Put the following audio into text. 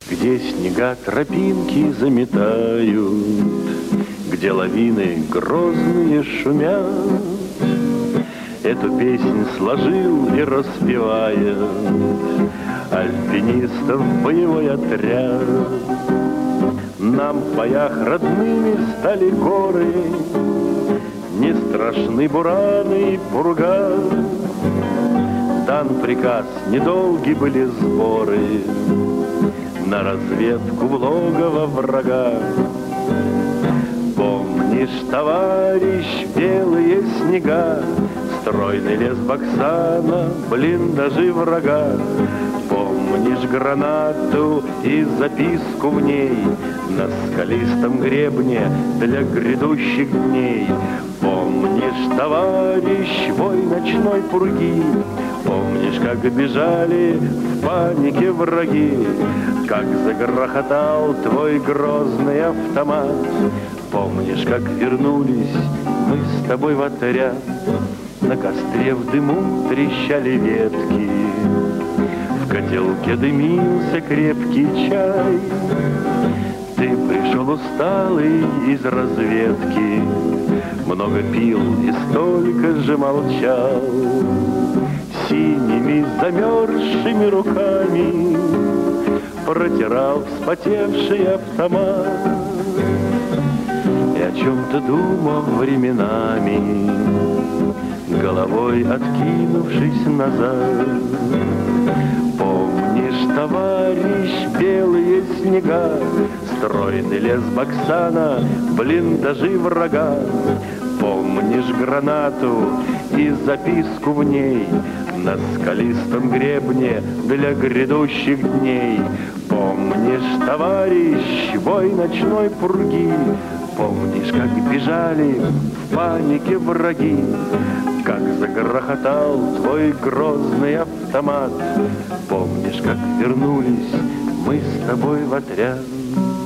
Где снега тропинки заметают, где лавины грозные шумят, эту песнь сложил и распевает альпинистов боевой отряд. Нам в боях родными стали горы, не страшны бураны и пурга. Дан приказ, недолги были сборы на разведку в логово врага. Помнишь, товарищ, белые снега, стройный лес Баксана, блиндажи врага? Помнишь гранату и записку в ней на скалистом гребне для грядущих дней? Помнишь, товарищ, вой ночной пурги? Помнишь, как бежали в панике враги? Как загрохотал твой грозный автомат? Помнишь, как вернулись мы с тобой в отряд? На костре в дыму трещали ветки, в котелке дымился крепкий чай. Ты пришел усталый из разведки, много пил и столько же молчал. Синими замерзшими руками протирал вспотевший автомат и о чем-то думал временами, головой откинувшись назад. Помнишь, товарищ, белые снега, стройный лес Баксана, блиндажи врага? Помнишь гранату и записку в ней на скалистом гребне для грядущих дней? Помнишь, товарищ, вой ночной пурги? Помнишь, как бежали в панике враги? Как загрохотал твой грозный автомат? Помнишь, как вернулись мы с тобой в отряд?